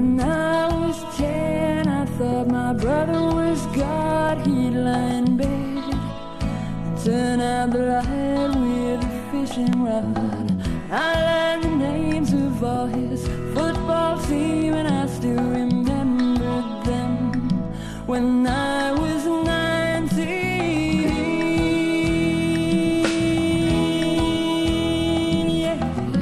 When I was 10, I thought my brother was God. He'd lie in bed, turn out the light with a fishing rod. I learned the names of all his football team, and I still remember them when I was 19. Yeah.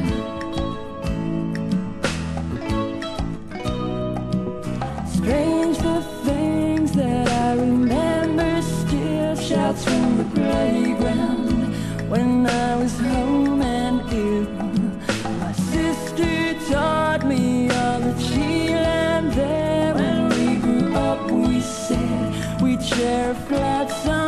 Strange the things that I remember still. Shouts from the playground when I was home and ill. My sister taught me all that she learned there. When we grew up, we said we'd share a flat some